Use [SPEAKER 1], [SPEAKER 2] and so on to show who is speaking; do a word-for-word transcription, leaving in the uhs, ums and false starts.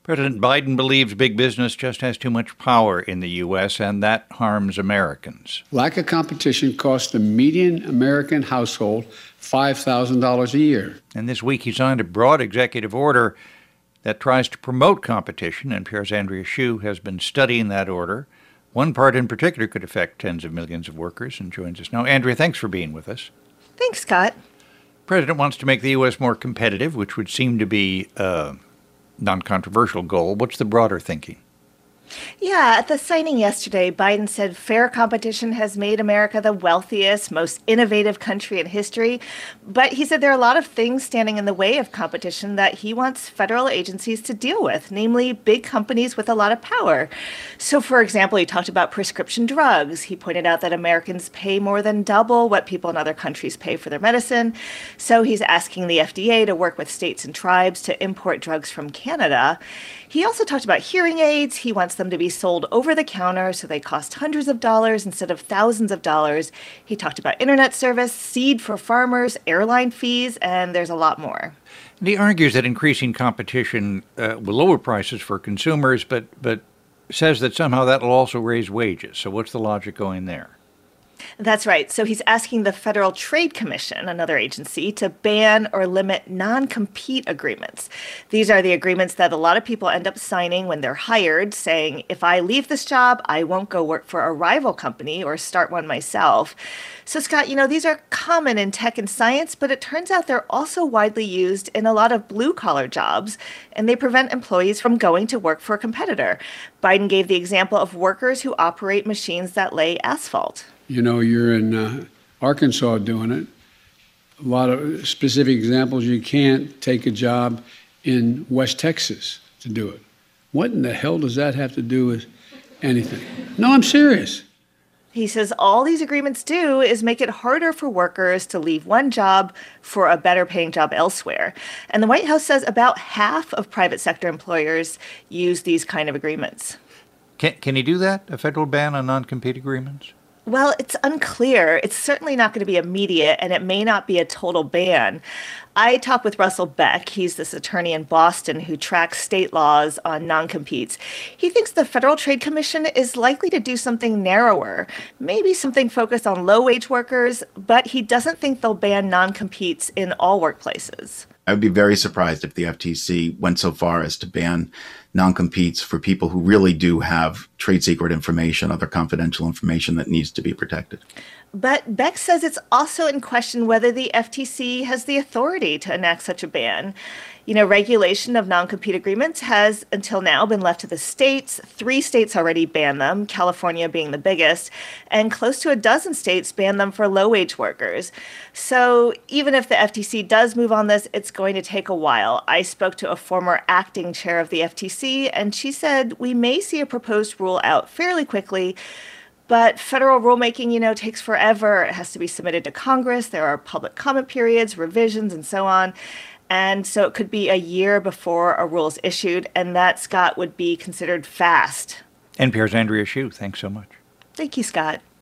[SPEAKER 1] President Biden believes big business just has too much power in the U S, and that harms Americans.
[SPEAKER 2] Lack of competition costs the median American household five thousand dollars a year.
[SPEAKER 1] And this week he signed a broad executive order that tries to promote competition, and Piers Andreas Shue has been studying that order. One part in particular could affect tens of millions of workers and joins us now. Andrea, thanks for being with us.
[SPEAKER 3] Thanks, Scott.
[SPEAKER 1] The president wants to make the U S more competitive, which would seem to be a non-controversial goal. What's the broader thinking?
[SPEAKER 3] Yeah, at the signing yesterday, Biden said fair competition has made America the wealthiest, most innovative country in history. But he said there are a lot of things standing in the way of competition that he wants federal agencies to deal with, namely big companies with a lot of power. So, for example, he talked about prescription drugs. He pointed out that Americans pay more than double what people in other countries pay for their medicine. So he's asking the F D A to work with states and tribes to import drugs from Canada. He also talked about hearing aids. He wants them to be sold over the counter so they cost hundreds of dollars instead of thousands of dollars. He talked about internet service, seed for farmers, airline fees, and there's a lot more.
[SPEAKER 1] And he argues that increasing competition uh, will lower prices for consumers, but, but says that somehow that will also raise wages. So what's the logic going there?
[SPEAKER 3] That's right. So he's asking the Federal Trade Commission, another agency, to ban or limit non-compete agreements. These are the agreements that a lot of people end up signing when they're hired, saying, if I leave this job, I won't go work for a rival company or start one myself. So, Scott, you know, these are common in tech and science, but it turns out they're also widely used in a lot of blue-collar jobs, and they prevent employees from going to work for a competitor. Biden gave the example of workers who operate machines that lay asphalt.
[SPEAKER 2] You know, you're in uh, Arkansas doing it. A lot of specific examples. You can't take a job in West Texas to do it. What in the hell does that have to do with anything? No, I'm serious.
[SPEAKER 3] He says all these agreements do is make it harder for workers to leave one job for a better paying job elsewhere. And the White House says about half of private sector employers use these kind of agreements.
[SPEAKER 1] Can, can he do that, a federal ban on non-compete agreements?
[SPEAKER 3] Well, it's unclear. It's certainly not going to be immediate, and it may not be a total ban. I talked with Russell Beck. He's this attorney in Boston who tracks state laws on non-competes. He thinks the Federal Trade Commission is likely to do something narrower, maybe something focused on low-wage workers, but he doesn't think they'll ban non-competes in all workplaces.
[SPEAKER 4] I would be very surprised if the F T C went so far as to ban non-competes for people who really do have trade secret information, other confidential information that needs to be protected.
[SPEAKER 3] But Beck says it's also in question whether the F T C has the authority to enact such a ban. You know, regulation of non-compete agreements has until now been left to the states. Three states already ban them, California being the biggest, and close to a dozen states ban them for low-wage workers. So even if the F T C does move on this, it's going to take a while. I spoke to a former acting chair of the F T C, and she said we may see a proposed rule out fairly quickly. But federal rulemaking, you know, takes forever. It has to be submitted to Congress. There are public comment periods, revisions, and so on. And so it could be a year before a rule is issued. And that, Scott, would be considered fast.
[SPEAKER 1] And Piers Andreas Shue, thanks so much.
[SPEAKER 3] Thank you, Scott.